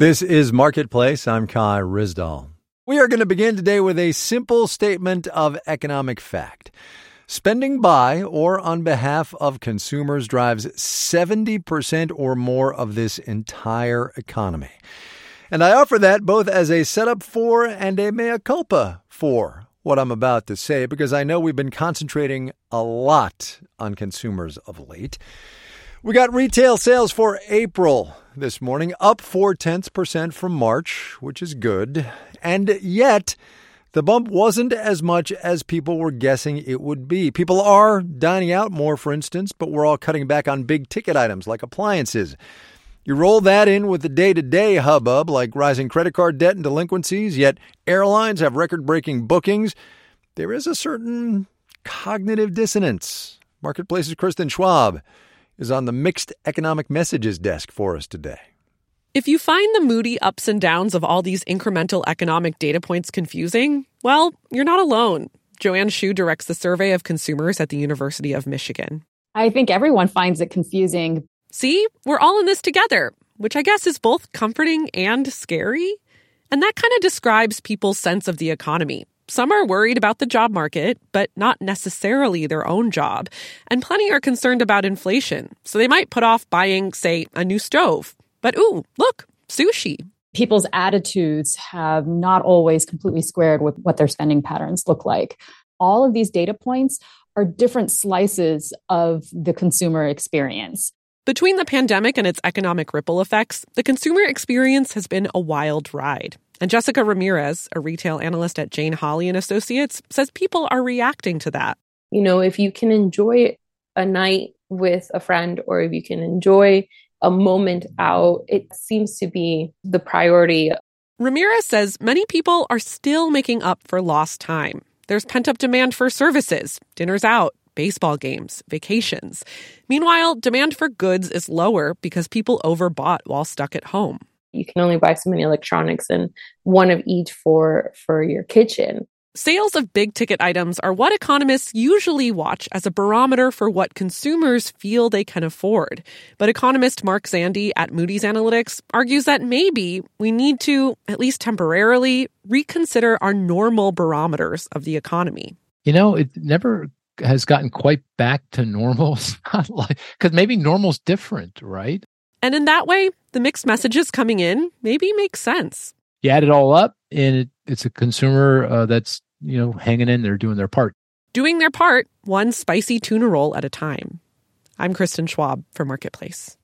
This is Marketplace. I'm Kai Ryssdal. We are going to begin today with a simple statement of economic fact. Spending by or on behalf of consumers drives 70% or more of this entire economy. And I offer that both as a setup for and a mea culpa for what I'm about to say, because I know we've been concentrating a lot on consumers of late. We got retail sales for April this morning, up 0.4% from March, which is good. And yet, the bump wasn't as much as people were guessing it would be. People are dining out more, for instance, but we're all cutting back on big ticket items like appliances. You roll that in with the day-to-day hubbub like rising credit card debt and delinquencies, yet airlines have record-breaking bookings. There is a certain cognitive dissonance. Marketplace's Kristen Schwab is on the mixed economic messages desk for us today. If you find the moody ups and downs of all these incremental economic data points confusing, well, you're not alone. Joanne Shu directs the survey of consumers at the University of Michigan. I think everyone finds it confusing. See, we're all in this together, which I guess is both comforting and scary. And that kind of describes people's sense of the economy. Some are worried about the job market, but not necessarily their own job. And plenty are concerned about inflation, so they might put off buying, say, a new stove. But ooh, look, sushi. People's attitudes have not always completely squared with what their spending patterns look like. All of these data points are different slices of the consumer experience. Between the pandemic and its economic ripple effects, the consumer experience has been a wild ride. And Jessica Ramirez, a retail analyst at Jane Hawley and Associates, says people are reacting to that. You know, if you can enjoy a night with a friend or if you can enjoy a moment out, it seems to be the priority. Ramirez says many people are still making up for lost time. There's pent-up demand for services, dinners out, baseball games, vacations. Meanwhile, demand for goods is lower because people overbought while stuck at home. You can only buy so many electronics and one of each for your kitchen. Sales of big-ticket items are what economists usually watch as a barometer for what consumers feel they can afford. But economist Mark Zandi at Moody's Analytics argues that maybe we need to, at least temporarily, reconsider our normal barometers of the economy. You know, it never has gotten quite back to normal. It's not like, because maybe normal's different, right? And in that way, the mixed messages coming in maybe make sense. You add it all up, and it's a consumer that's, hanging in there, doing their part. Doing their part, one spicy tuna roll at a time. I'm Kristen Schwab for Marketplace.